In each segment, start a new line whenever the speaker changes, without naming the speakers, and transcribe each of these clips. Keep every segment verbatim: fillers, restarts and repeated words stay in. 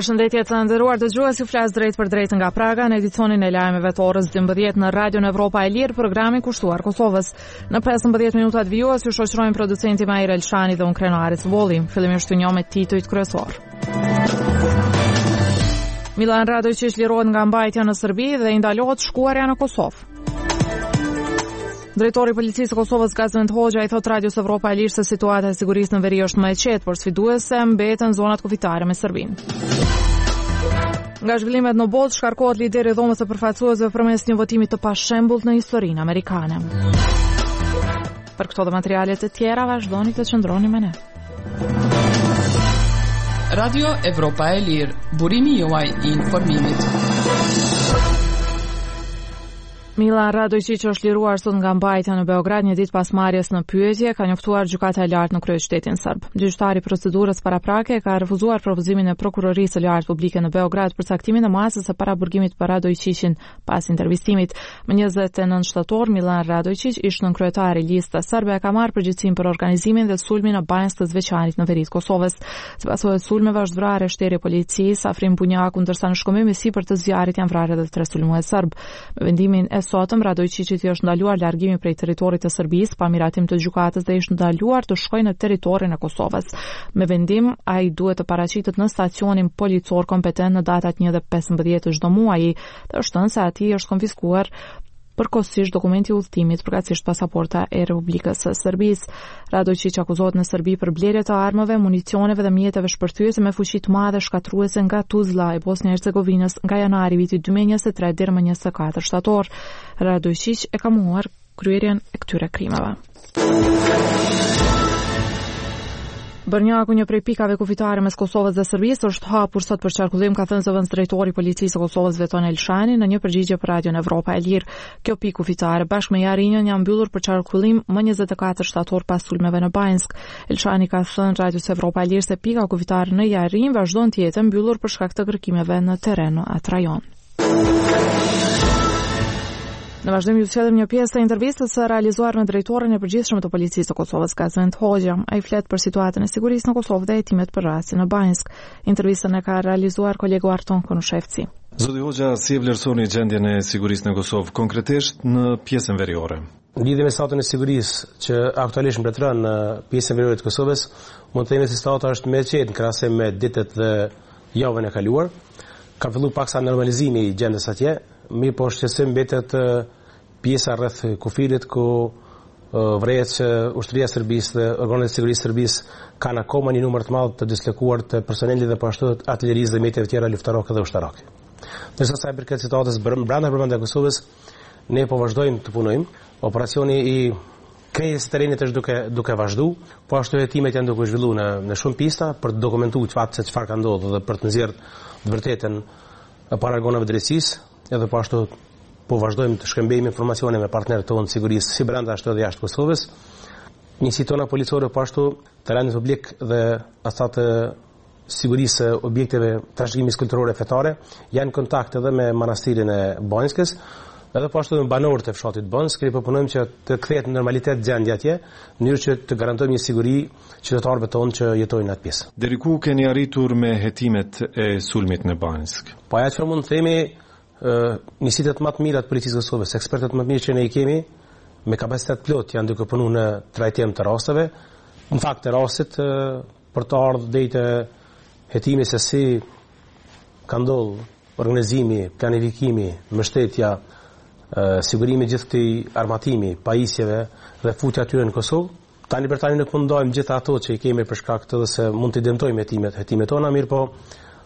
Përshëndetje të nderuar dëgjues, ju flas drejt për drejt nga Praga në edicionin e lajmeve të orës dymbëdhjetë në Radion Evropa e Lirë, programi kushtuar Kosovës. Në pesëmbëdhjetë minutat vijues ju shoqërojmë producenti Maira Elshani dhe unë Krenari Cvolli. Fillimisht të njohim me titujt kryesor. Milan Radojčić lirohet nga mbajtja në Serbi dhe i ndalohet shkuarja në Kosovë. Drejtori i Policisë së Kosovës Gazmend Hoxha i thot Radios Evropa e Lirë se situata e sigurisë në veri është më e qetë, por sfiduese mbeten zonat kufitare me Serbinë. Nga zhvillimet në botë shkarkohet lideri i dhomës së përfaqësuesve përmes një votimi të pashembullt në historinë amerikane. Për këto dhe materiale të tjera vazhdoni të qëndroni me ne.
Radio Evropa e Lirë, burimi juaj i informimit.
Milan Radojčić është liruar sot nga mbajtja në Beograd një ditë pas marrjes në pyetje, ka njoftuar gjykata e lartë në kryeqytetin serb. Gjyqtari i procedurës paraprake ka refuzuar propozimin e prokurorisë së lartë publike në Beograd për caktimin e masës së paraburgimit për Radojčićin pas intervistimit. Më njëzet e nëntë shtator, Milan Radojčić, ish nën kryetar i listës serbe, ka marrë përgjegjësinë për organizimin dhe sulmin në Banjsk të Zveçanit në veri të Kosovës. Sipas asoj sulmeve është vrarë shteri i policisë Afrim Bunjaku, ndërsa në shkëmbim i sipër të zjarrit janë vrarë edhe tre sulmues serb. Me vendimin e sotëm Radojčićit i është ndaluar largimi prej territorit të Serbisë pa miratim të gjykatës dhe është ndaluar të shkojë në territorin e Kosovës. Me vendim, ai duhet të paraqitet në stacionin policor kompetent në datat një dhe pesëmbëdhjetë të çdo muaji. Të shtën se atij është konfiskuar përkohësisht dokumenti i udhëtimit, përkatësisht pasaporta e Republikës së Serbisë. Radojčić akuzohet në Serbi për blerje të armëve, municioneve dhe mjeteve shpërthyese me fuqi të madhe shkatruese nga Tuzla e Bosnia Hercegovinës nga janari vitit dy mijë e njëzet e tre deri më njëzet e katër shtator. Radojčić e ka mohuar kryerjen e këtyre krimeve. Bërnjaku, një prej pikave kufitare mes Kosovës dhe Serbisë, është hapur sot për qarkullim, ka thënë zëvendës drejtori i Policisë së Kosovës Veton Elshani në një përgjigje për Radion Evropa e Lirë. Kjo pikë kufitare bashkë me Jarinjën janë mbyllur për qarkullim më njëzet e katër shtator pas sulmeve në Banjsk. Elshani ka thënë Radios Evropa e Lirë se pika kufitare në Jarinjë vazhdon të jetë mbyllur për shkak të kërkimeve në terren në atë rajon. Në vazhdim ju sjellim një pjesë të intervistës së realizuar në drejtorin e përgjithshëm të Policisë së Kosovës Gazmend Hoxha. Ai flet për situatën e sigurisë në Kosovë dhe hetimet për rastin në Banjsk. Intervistën e ka realizuar kolegu Arton Konushevci.
Zoti Hoxha, si e vlerësoni gjendjen e sigurisë në Kosovë konkretisht në pjesën veriore?
Në lidhje me statun e sigurisë që aktualisht mbretëron në pjesën veriore të Kosovës, mund të themi se stati është më i qetë në krahasim me ditët dhe javën e kaluar. Ka filluar paksa normalizimi i gjendjes atje. Mirë po shqetësim mbetet pjesa rreth kufirit ku vret që ushtria e Serbisë dhe organet e sigurisë Serbisë kanë akoma një numër të madh të dislokuar të personelit dhe po ashtu artillerisë dhe mjeteve të tjera luftarake dhe ushtarake. Ndërsa sa i përket situatës brenda brenda Kosovës, ne po vazhdojmë të punojmë. Operacioni i krijimit të terrenit është duke duke vazhduar, po ashtu hetimet janë duke zhvilluar në në shumë pista për të dokumentuar çfarë çfarë ka ndodhur dhe për të nxjerrë të vërtetën para organeve drejtësisë. Edhe po ashtu po vazhdojmë të shkëmbejmë informacione me partnerët tonë sigurisë si brenda ashtu edhe jashtë Kosovës. Njësi tona policore po ashtu terrenit publik dhe asat sigurisë objekteve trashëgimit kulturore fetare janë kontakt edhe me manastirin e Banjskës, edhe po ashtu me banorët e fshatit Banjsk, ne po punojmë që të kthehet në normalitet gjendja atje, në mënyrë që të garantojmë një siguri qytetarëve tonë që jetojnë atë pjesë.
Deri ku keni arritur me hetimet e sulmit në Banjsk?
Po ajo që mund të themi njësitet më të mira të Policisë së Kosovës, ekspertët më të mirë që ne i kemi, me kapacitet plot janë duke punuar në trajtim të rasteve. Në fakt të rastit për të ardhur deri te hetimi se si ka ndodhur organizimi, planifikimi, mbështetja, sigurimi gjithë këtij armatimi, pajisjeve dhe futja atyre në Kosovë. Tani për tani nuk mundojmë gjithë ato që i kemi për shkak të se mund të dëmtojmë hetimet, hetimet tona, mirë po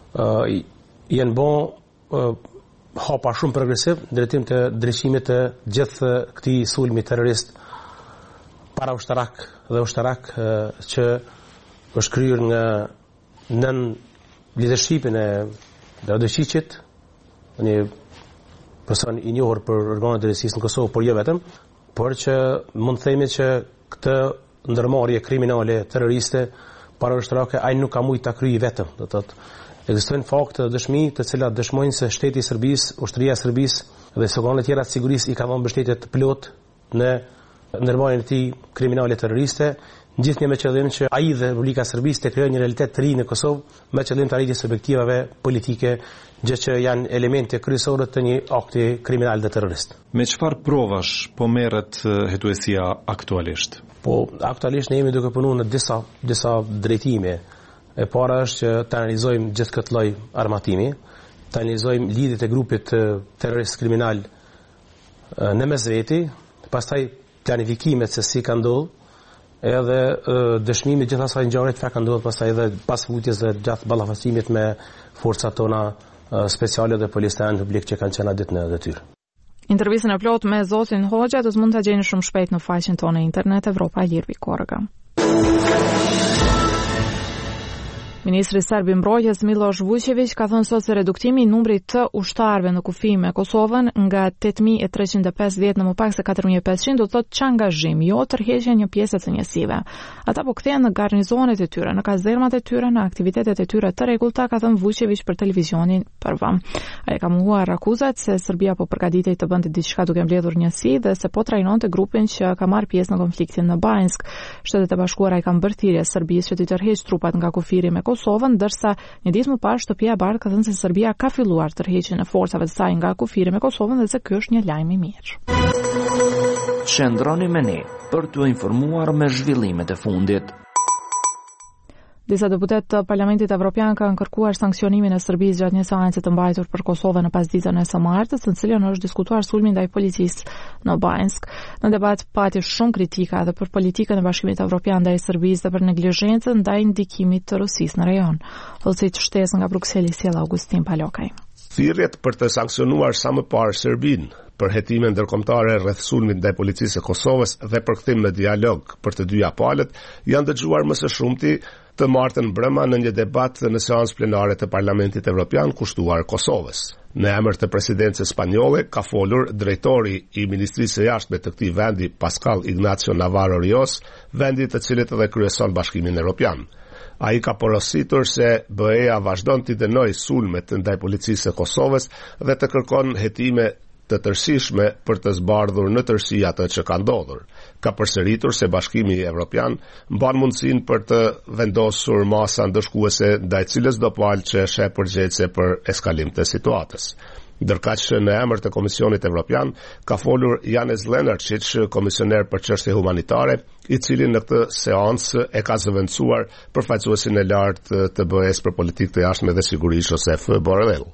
janë bon hapa shumë progresiv në drejtim të drejtimit të gjithë këtij sulmi terrorist para ushtarak dhe ushtarak që është kryer nga nën leadershipin e Radojčićit, një person i njohur për organet e drejtësisë në Kosovë, por jo vetëm, por që mund të themi që këtë ndërmarrje kriminale terroriste para ushtarake ai nuk ka mujt ta kryejë vetëm, do të thotë ekzistojnë fakte dhe dëshmi të cilat dëshmojnë se shteti i Serbisë, ushtria e Serbisë dhe organet tjera të sigurisë i kanë dhënë mbështetje të plot në ndërmarrjen e këtij kriminale terroriste, gjithnjë me qëllim që ai dhe Republika e Serbisë të krijojnë një realitet të ri në Kosovë me qëllim të arritjes së objektivave politike, gjë që janë elemente kryesore të një akti kriminal dhe terrorist.
Me çfarë provash po merret hetuesia aktualisht?
Po aktualisht ne jemi duke punuar në disa disa drejtime. E para është që të analizojmë gjithë këtë lloj armatimi, të analizojmë lidhjet e grupit terrorist kriminal në mes veti, pastaj planifikimet se si ka ndodhur, edhe dëshmimi gjithë asaj ngjarje që ka ndodhur pastaj edhe pas futjes dhe gjatë ballafaqimit me forcat tona speciale dhe policën publik që kanë qenë ditë në detyrë.
Intervistën e plot me zotin Hoxha do të mund ta gjeni shumë shpejt në faqen tonë internet Evropa e Lirë pikë org. Ministri serb i mbrojtjes Miloš Vučević ka thënë sot se reduktimi i numrit të ushtarëve në kufi me Kosovën nga tetë mijë e treqind e pesëdhjetë në më pak se katër mijë e pesëqind do të thotë çangazhim, jo tërheqje një pjesë të njësive. Ata po kthehen në garnizonet e tyre, në kazermat e tyre, në aktivitetet e tyre të rregullta, ka thënë Vučević për televizionin Prva. Ai ka mohuar akuzat se Serbia po përgatitej të bënte diçka duke mbledhur njësi dhe se po trajnonte grupin që ka marrë pjesë në konfliktin në Banjsk. Shtetet e Bashkuara i kanë bërë thirrje Serbisë që të tërheqë trupat nga kufiri me Kosovën, ndërsa një ditë më parë Shtëpia e Bardhë ka thënë se Serbia ka filluar tërheqjen e forcave të saj nga kufiri me Kosovën dhe se ky është një lajm i mirë.
Qëndroni me ne për t'u informuar me zhvillimet e fundit.
Disa deputet të Parlamentit Evropian kanë kërkuar sankcionimin e Serbisë gjatë një seance të mbajtur për Kosovën në pasdiktën e së martës, në cilën është diskutuar sulmi ndaj policisë në Banjsk. Në debat pati shumë kritika edhe për politikën e Bashkimit Evropian ndaj Serbisë dhe për neglizhencën ndaj ndikimit të Rusisë në rajon. Hollësit shtesë nga Brukseli sjell Augustin Palokaj.
Thirrjet për të sankcionuar sa më parë Serbinë për hetime ndërkombëtare rreth sulmit ndaj policisë së Kosovës dhe përkthim në dialog për të dyja palët janë dëgjuar më së shumti të martën brëma në një debat në seancë plenare të Parlamentit Evropian kushtuar Kosovës. Në emër të presidencës spanjolle ka folur drejtori i Ministrisë së Jashtme të këtij vendi, Pascal Ignacio Navarro Rios, vendi të cilit edhe kryeson Bashkimin Evropian. Ai ka porositur se B E-ja vazhdon të dënojë sulmet ndaj policisë së Kosovës dhe të kërkon hetime të tërësishme për të zbardhur në tërësi atë që ka ndodhur. Ka përsëritur se Bashkimi Evropian mban mundësinë për të vendosur masa ndëshkuese ndaj cilës do palë që sheh përgjegjëse për eskalim të situatës. Ndërkaq që në emër të Komisionit Evropian ka folur Janez Lenarčić, komisioner për çështje humanitare, i cili në këtë seancë e ka zëvendësuar përfaqësuesin e lartë të B E-s për politikë të jashtme dhe siguri, Josef Borrell.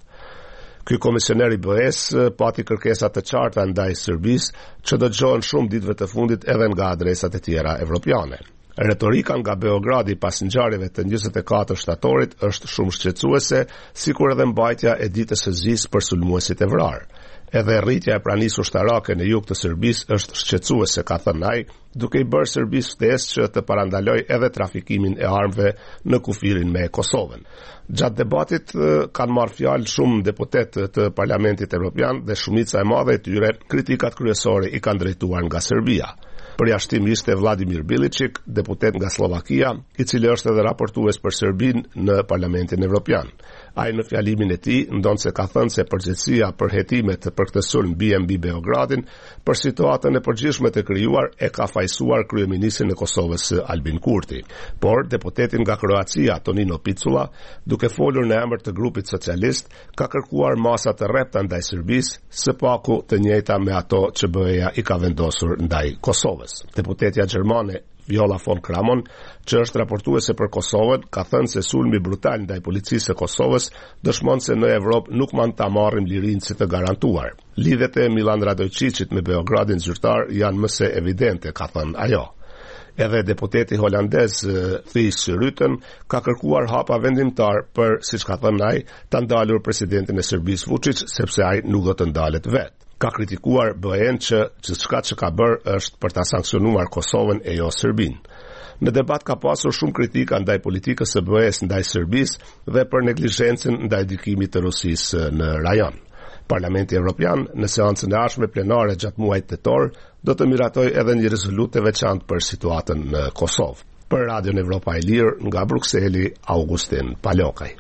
Ky komisioner i B E-s pati kërkesa të qarta ndaj Serbisë që dëgjohen shumë ditëve të fundit edhe nga adresat e tjera evropiane. Retorika nga Beogradi pas ngjarjeve të njëzet e katër shtatorit është shumë shqetësuese, sikur edhe mbajtja e ditës së zi-s për sulmuesit e vrarë. Edhe rritja e pranisë ushtarake në jug të Serbisë është shqetësuese, ka thënë ai, duke i bërë Serbisë ftesë që të parandalojë edhe trafikimin e armëve në kufirin me Kosovën. Gjatë debatit kanë marrë fjalë shumë deputet të Parlamentit Evropian dhe shumica e madhe e tyre kritikat kryesore i kanë drejtuar nga Serbia. Përjashtim ishte Vladimir Bilićik, deputet nga Slovakia, i cili është edhe raportues për Serbinë në Parlamentin Evropian. Ai në fjalimin e tij ndonë se ka thënë se përgjegjësia për hetimet për këtë sulm bie mbi Beogradin për situatën e përgjithshme të krijuar e ka fajsuar kryeministrin e Kosovës Albin Kurti. Por deputeti nga Kroacia Tonino Picula, duke folur në emër të grupit socialist, ka kërkuar masa të rrepta ndaj Serbisë, së paku të njëjta me ato që B E-ja i ka vendosur ndaj Kosovës. Deputetja gjermane Viola von Kramon, që është raportuese për Kosovën, ka thënë se sulmi brutal ndaj policisë së Kosovës dëshmon se në Evropë nuk mund ta marrim lirinë si të garantuar. Lidhjet e Milan Radojčićit me Beogradin zyrtar janë më se evidente, ka thënë ajo. Edhe deputeti holandez Thijs Rutten ka kërkuar hapa vendimtar për, siç ka thënë ai, ta ndalur presidentin e Serbisë Vučić, sepse ai nuk do të ndalet vetë. Ka kritikuar B E-n që çka që ka bërë është për ta sankcionuar Kosovën e jo Serbinë. Në debat ka pasur shumë kritika ndaj politikës së B E-s ndaj Serbisë dhe për neglizhencën ndaj ndikimit të Rusisë në rajon. Parlamenti Evropian në seancën e ardhshme plenare gjatë muajit tetor do të miratojë edhe një rezolutë e veçantë për situatën në Kosovë. Për Radion Evropa e Lirë nga Brukseli, Augustin Palokaj.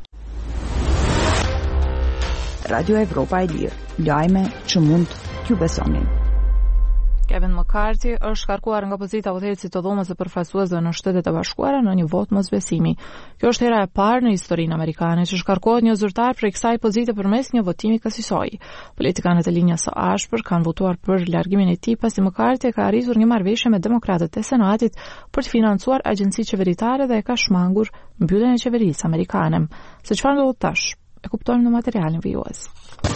Radio Evropa e Lirë, lajme që mund t'ju besonin.
Kevin McCarthy është shkarkuar nga pozita udhëheqësit të dhomës së përfaqësuesve në Shtetet e Bashkuara në një votë mosbesimi. Kjo është hera e parë në historinë amerikane që shkarkohet një zyrtar prej kësaj pozite përmes një votimi kësaj. Politikanët e linjës së ashpër kanë votuar për largimin e tij pasi McCarthy ka arritur një marrëveshje me demokratët e Senatit për të financuar agjenci qeveritare dhe e ka shmangur mbylljen e qeverisë amerikane. Se çfarë ndodh tash? E kuptojmë në materialin vijues.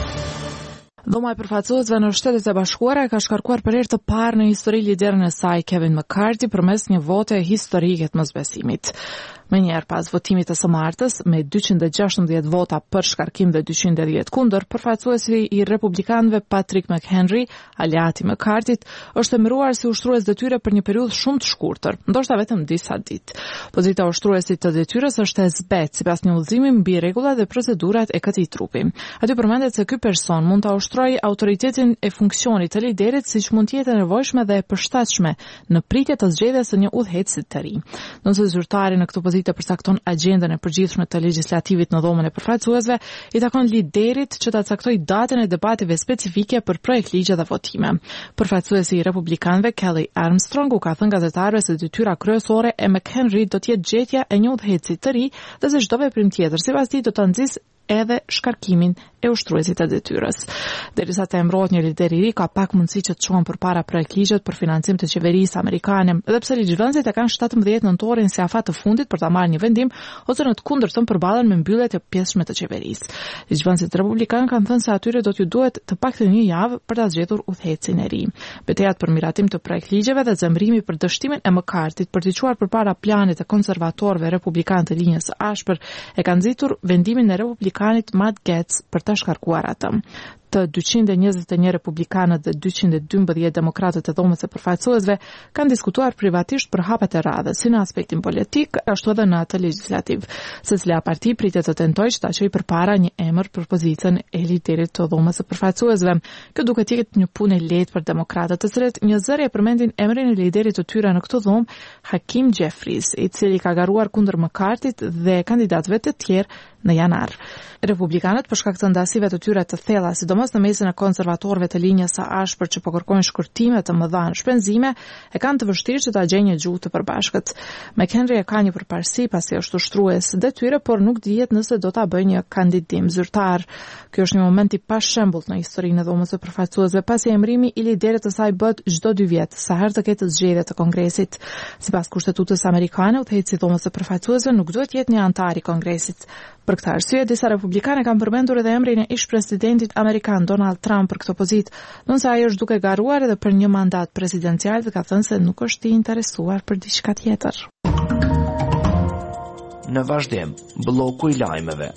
Dhoma e përfaqësuesve në Shtetet e Bashkuara ka shkarkuar për herë të parë në histori liderin e saj Kevin McCarthy përmes një vote historike të mosbesimit. Me njerë pas votimit të së martës, me dyqind e gjashtëdhjetë vota për shkarkim dhe dyqind e dhjetë kundër, përfaqësuesi i republikanëve Patrick McHenry, aleati i McCarthyt, është emëruar si ushtrues detyre për një periudhë shumë të shkurtër, ndoshta vetëm disa ditë. Pozita ushtruesit të detyrës është e zbetë sipas një udhëzimi mbi rregullat dhe procedurat e këtij trupi. Aty përmendet se ky person mund ta ushtrojë autoritetin e funksionit të liderit siç mund të jetë e nevojshme dhe e përshtatshme në pritje të zgjedhjes së një udhëheqësi të ri. Nëse zyrtari në këtë pozitë të përcakton agjendën e përgjithshme të legjislativit në dhomën e përfaqësuesve, i takon liderit që ta caktojë datën e debative specifike për projekt ligje dhe votime. Përfaqësuesi i republikanëve Kelly Armstrong u ka thënë gazetarëve se detyra kryesore e McHenry do të jetë gjetja e një udhëheqësi të ri dhe se çdo veprim tjetër sipas tij do ta nxjisë edhe shkarkimin e ushtruesit të detyrës. Derisa të emërohet një lider i ri, ka pak mundësi që të çuan përpara projektligjet për financim të qeverisë amerikane, edhe pse ligjvënësit e kanë shtatëmbëdhjetë nëntorin si afat të fundit për ta marrë një vendim ose në të kundërtën përballen me mbylljet e pjesshme të qeverisë. Ligjvënësit republikanë kanë thënë se atyre do t'ju duhet të paktën një javë për ta zgjedhur udhëheqësin e ri. Betejat për miratim të projektligjeve dhe zemrimi për dështimin e McCarthyt për t'i çuar përpara planit të konservatorëve republikanë të linjës së ashpër e kanë nxitur vendimin e republikanit Matt Gaetz për ta shkarkuar atë. Të dyqind e njëzet e një republikanët dhe dyqind e dymbëdhjetë demokratët e dhomës së përfaqësuesve kanë diskutuar privatisht për hapet e radhës, si në aspektin politik, ashtu edhe në atë legjislativ. Secila parti pritet të tentojë që ta çojë përpara një emër për pozicën e liderit të dhomës së përfaqësuesve. Kjo duket të jetë një punë e lehtë për demokratët, të cilët një zëri e përmendin emrin e liderit të tyre në këtë dhomë, Hakeem Jeffries, i cili ka garuar kundër McCarthyt dhe kandidatëve të tjerë në janar. Republikanët për shkak të ndasive të tyre të thella, sidomos në mesin e konservatorëve të linjës së ashpër që po kërkojnë shkurtime të mëdha në shpenzime, e kanë të vështirë që ta gjejnë një gjuhë të përbashkët. McHenry e ka një përparësi pasi është ushtrues detyre, por nuk dihet nëse do ta bëjë një kandidim zyrtar. Ky është një moment i pashembull në historinë e dhomës së përfaqësuesve, pasi emërimi i liderit të saj bëhet çdo dy vjet, sa herë të ketë zgjedhje të Kongresit. Sipas kushtetutës amerikane, udhëheqësi i dhomës së përfaqësuesve nuk duhet të jetë një antar i Kongresit. Për këtë arsye, disa republikanë kanë përmendur edhe emrin e ish-presidentit amerikan Donald Trump për këtë pozitë, ndonëse ai është duke garuar edhe për një mandat presidencial dhe ka thënë se nuk është i interesuar për diçka tjetër.
Në vazhdim, bloku i lajmeve.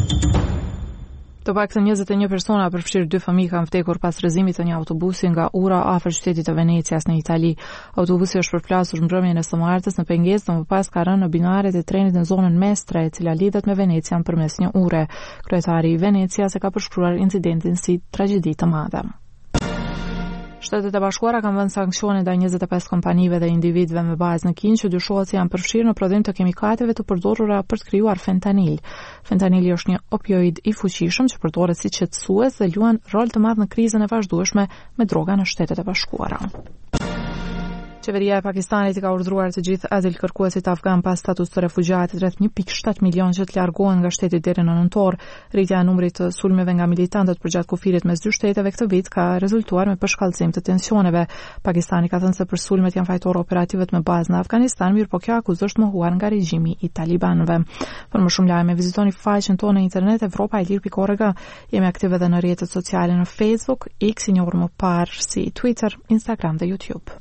Të paktën njëzet e një persona, përfshirë dy fëmijë, kanë vdekur pas rrëzimit të një autobusi nga ura afër qytetit të Venecias në Itali. Autobusi është përplasur mbrëmjen e së martës në pengesë dhe më pas ka rënë në binaret e trenit në zonën Mestre, e cila lidhet me Venecian përmes një ure. Kryetari i Venecias e ka përshkruar incidentin si tragjedi të madhe. Shtetet e Bashkuara kanë vënë sanksione ndaj njëzet e pesë kompanive dhe individëve me bazë në Kinë që dyshohet se janë përfshirë në prodhim të kemikateve të përdorura për të krijuar fentanil. Fentanili është një opioid i fuqishëm që përdoret si qetësues dhe luan rol të madh në krizën e vazhdueshme me droga në Shtetet e Bashkuara. Qeveria e Pakistanit i ka urdhëruar të gjithë azil kërkuesit afgan pas status të refugjatit rreth një pikë shtatë milion që të largohen nga shteti deri në nëntor. Rritja e numrit të sulmeve nga militantët përgjatë kufirit mes dy shteteve këtë vit ka rezultuar me përshkallëzim të tensioneve. Pakistani ka thënë se për sulmet janë fajtor operativet me bazë në Afganistan, mirë po kjo akuzë është mohuar nga regjimi i talibanëve. Për më shumë lajme vizitoni faqen tonë në internet Evropa e Lirë pikë org. Jemi aktive edhe në rrjetet sociale në Facebook, X i njohur më parë si Twitter, Instagram dhe YouTube.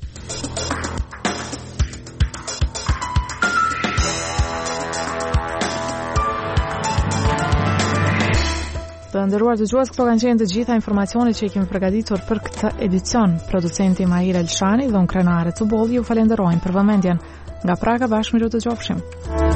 Të nderuar dëgjues, këto kanë qenë të gjitha informacionet që i kemi përgatitur për këtë edicion. Producenti Mahir Elshani dhe unë Krenare Cubolli ju falenderojmë për vëmendjen. Nga Praga bashkë miru të qofshim.